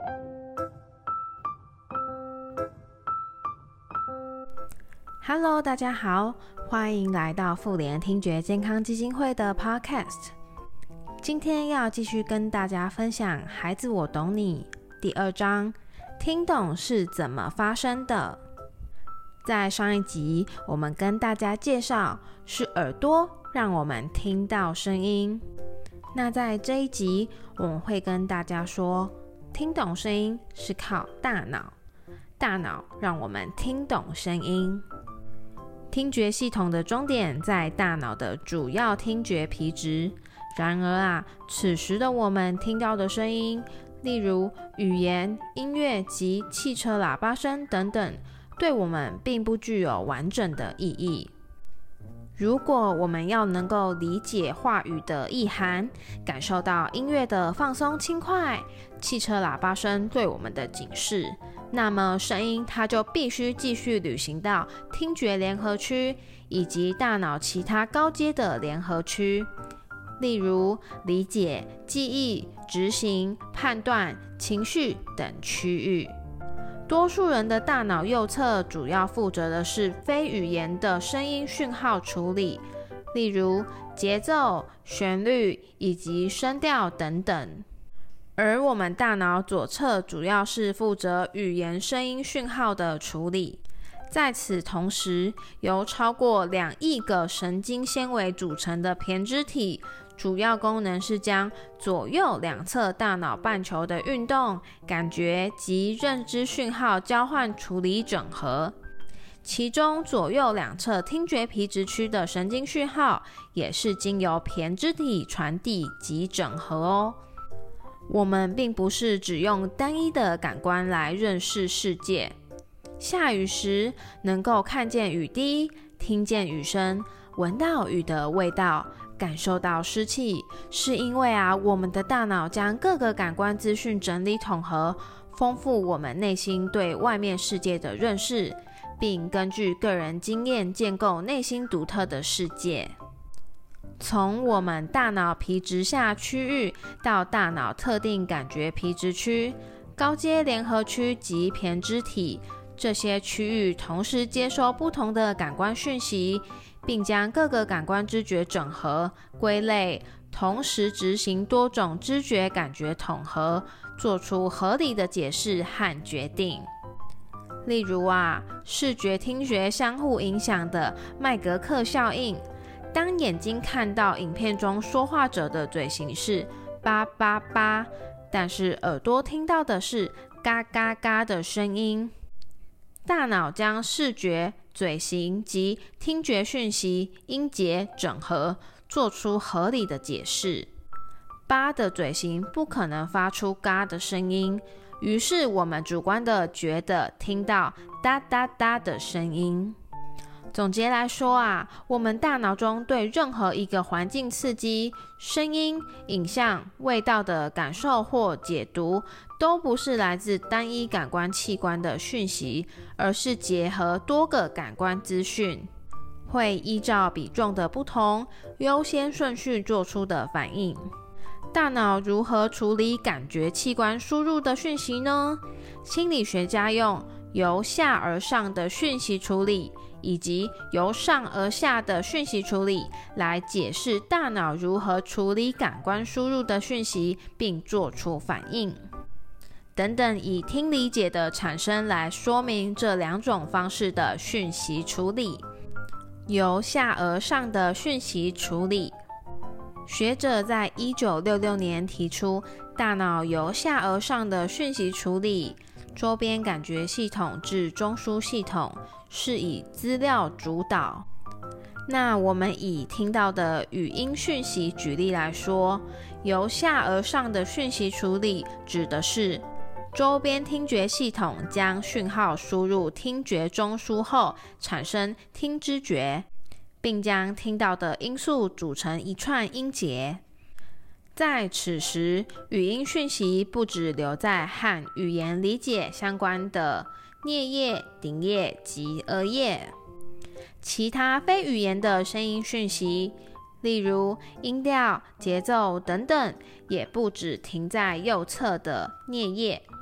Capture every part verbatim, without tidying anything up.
Hello， 大家好，欢迎来到妇联听觉健康基金会的 Podcast。今天要继续跟大家分享《孩子我懂你》第二章，听懂是怎么发生的。在上一集，我们跟大家介绍是耳朵让我们听到声音。那在这一集，我们会跟大家说，听懂声音是靠大脑，大脑让我们听懂声音。听觉系统的终点在大脑的主要听觉皮质。然而啊，此时的我们听到的声音，例如语言、音乐及汽车喇叭声等等，对我们并不具有完整的意义。如果我们要能够理解话语的意涵，感受到音乐的放松轻快，汽车喇叭声对我们的警示，那么声音它就必须继续旅行到听觉联合区以及大脑其他高阶的联合区，例如理解、记忆、执行、判断、情绪等区域。多数人的大脑右侧主要负责的是非语言的声音讯号处理，例如节奏、旋律以及声调等等。而我们大脑左侧主要是负责语言声音讯号的处理。在此同时，由超过两亿个神经纤维组成的胼胝体，主要功能是将左右两侧大脑半球的运动、感觉及认知讯号交换处理整合。其中左右两侧听觉皮质区的神经讯号也是经由胼胝体传递及整合哦。我们并不是只用单一的感官来认识世界。下雨时能够看见雨滴，听见雨声，闻到雨的味道，感受到湿气，是因为啊，我们的大脑将各个感官资讯整理统合，丰富我们内心对外面世界的认识，并根据个人经验建构内心独特的世界。从我们大脑皮质下区域到大脑特定感觉皮质区、高阶联合区及胼胝体，这些区域同时接收不同的感官讯息，并将各个感官知觉整合、归类，同时执行多种知觉感觉统合，做出合理的解释和决定。例如啊，视觉听觉相互影响的麦格克效应，当眼睛看到影片中说话者的嘴型是叭叭叭，但是耳朵听到的是嘎嘎嘎的声音。大脑将视觉、嘴型及听觉讯息音节整合，做出合理的解释。叭的嘴型不可能发出嘎的声音，于是我们主观的觉得听到哒哒哒的声音。总结来说啊，我们大脑中对任何一个环境刺激、声音、影像、味道的感受或解读，都不是来自单一感官器官的讯息，而是结合多个感官资讯，会依照比重的不同，优先顺序做出的反应。大脑如何处理感觉器官输入的讯息呢？心理学家用由下而上的讯息处理以及由上而下的讯息处理来解释大脑如何处理感官输入的讯息，并做出反应。等等，以听理解的产生来说明这两种方式的讯息处理。由下而上的讯息处理，学者在一九六六年提出，大脑由下而上的讯息处理，周边感觉系统至中枢系统是以资料主导。那我们以听到的语音讯息举例来说，由下而上的讯息处理指的是周边听觉系统将讯号输入听觉中枢后产生听知觉，并将听到的音素组成一串音节。在此时，语音讯息不只留在和语言理解相关的颞叶、顶叶及额叶，其他非语言的声音讯息，例如音调、节奏等等，也不只停在右侧的颞叶，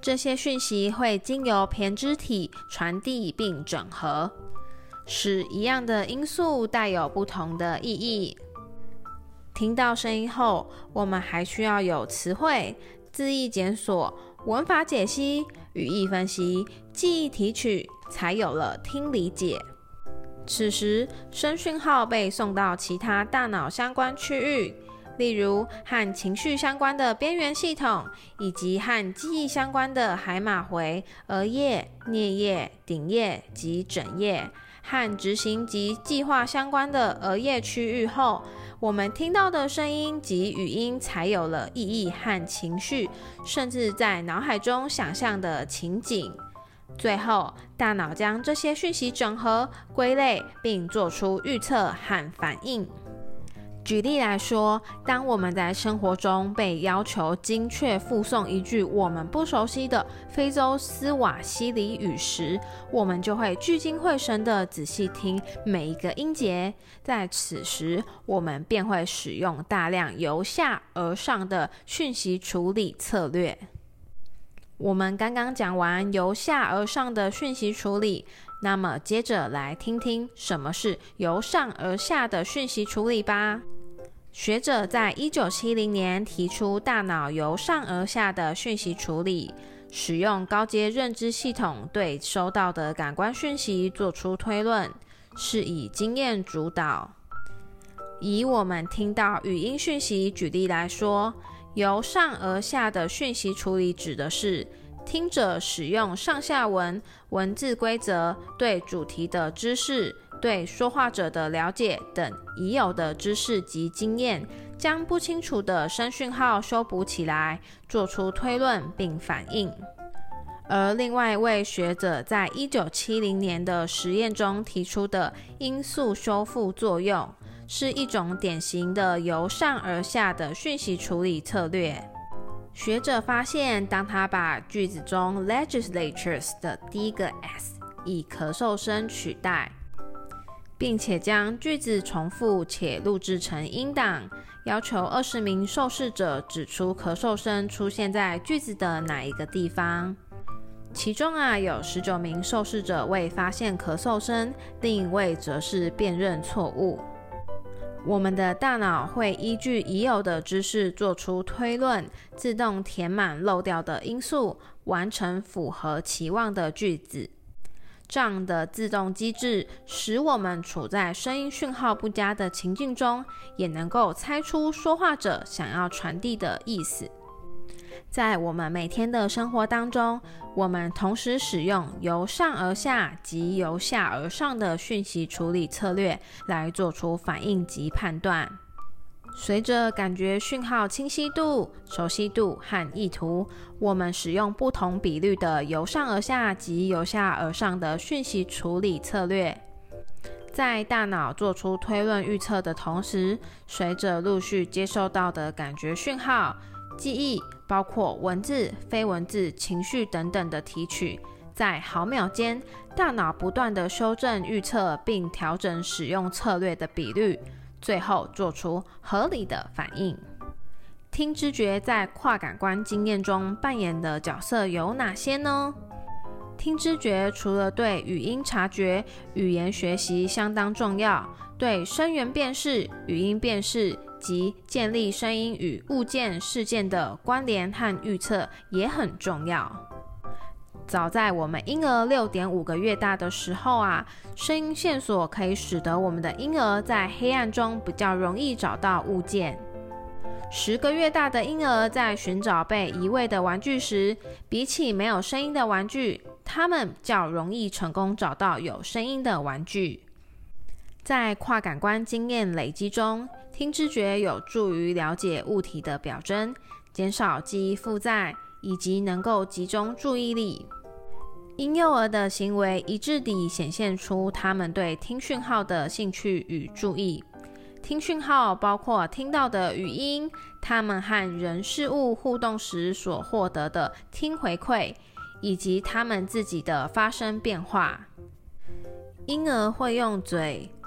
这些讯息会经由胼胝体传递并整合，使一样的音素带有不同的意义。听到声音后，我们还需要有词汇、字义检索、文法解析、语义分析、记忆提取，才有了听理解。此时，声讯号被送到其他大脑相关区域，例如和情绪相关的边缘系统，以及和记忆相关的海马回、额叶、颞叶、顶叶及枕叶，和执行及计划相关的额叶区域后，我们听到的声音及语音才有了意义和情绪，甚至在脑海中想象的情景。最后，大脑将这些讯息整合、归类，并做出预测和反应。举例来说，当我们在生活中被要求精确复诵一句我们不熟悉的非洲斯瓦希里语时，我们就会聚精会神地仔细听每一个音节。在此时，我们便会使用大量由下而上的讯息处理策略。我们刚刚讲完由下而上的讯息处理，那么接着来听听什么是由上而下的讯息处理吧。学者在一九七零年提出大脑由上而下的讯息处理，使用高阶认知系统对收到的感官讯息做出推论，是以经验主导。以我们听到语音讯息举例来说，由上而下的讯息处理指的是听者使用上下文、文字规则、对主题的知识、对说话者的了解等已有的知识及经验，将不清楚的声讯号修补起来，做出推论并反应。而另外一位学者在一九七零年的实验中提出的音素修复作用，是一种典型的由上而下的讯息处理策略。学者发现，当他把句子中 legislatures 的第一个 s 以咳嗽声取代，并且将句子重复且录制成音档，要求二十名受试者指出咳嗽声出现在句子的哪一个地方。其中啊，有十九名受试者未发现咳嗽声，另一位则是辨认错误。我们的大脑会依据已有的知识做出推论，自动填满漏掉的因素，完成符合期望的句子。这样的自动机制使我们处在声音讯号不佳的情境中，也能够猜出说话者想要传递的意思。在我们每天的生活当中，我们同时使用由上而下及由下而上的讯息处理策略来做出反应及判断。随着感觉讯号清晰度、熟悉度和意图，我们使用不同比率的由上而下及由下而上的讯息处理策略。在大脑做出推论预测的同时，随着陆续接受到的感觉讯号、记忆，包括文字、非文字、情绪等等的提取，在毫秒间，大脑不断的修正预测并调整使用策略的比率，最后做出合理的反应。听知觉在跨感官经验中扮演的角色有哪些呢？听知觉除了对语音察觉、语言学习相当重要，对声源辨识、语音辨识及建立声音与物件、事件的关联和预测也很重要。早在我们婴儿 六点五 个月大的时候啊，声音线索可以使得我们的婴儿在黑暗中比较容易找到物件。十个月大的婴儿在寻找被移位的玩具时，比起没有声音的玩具，他们较容易成功找到有声音的玩具。在跨感官经验累积中，听知觉有助于了解物体的表征，减少记忆负载，以及能够集中注意力。婴幼儿的行为一致地显现出他们对听讯号的兴趣与注意。听讯号包括听到的语音，他们和人事物互动时所获得的听回馈，以及他们自己的发声变化。婴儿会用嘴、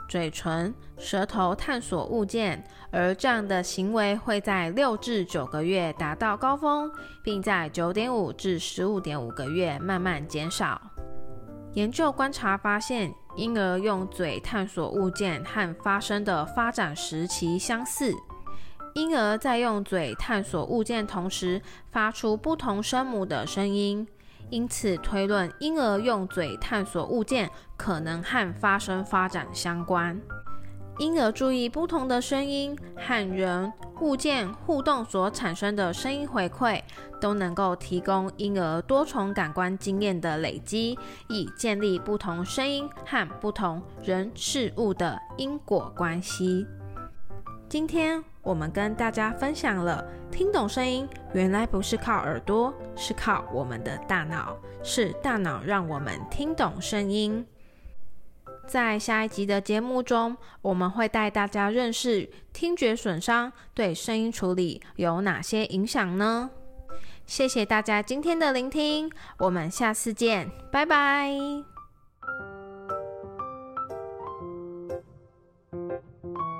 嘴唇、舌头探索物件，而这样的行为会在六至九个月达到高峰，并在九点五至十五点五个月慢慢减少。研究观察发现，婴儿用嘴探索物件和发声的发展时期相似。婴儿在用嘴探索物件同时发出不同声母的声音，因此推论婴儿用嘴探索物件可能和发声发展相关。婴儿注意不同的声音和人、物件互动所产生的声音回馈，都能够提供婴儿多重感官经验的累积，以建立不同声音和不同人事物的因果关系。今天我们跟大家分享了听懂声音原来不是靠耳朵，是靠我们的大脑，是大脑让我们听懂声音。在下一集的节目中，我们会带大家认识听觉损伤对声音处理有哪些影响呢？谢谢大家今天的聆听，我们下次见，拜拜。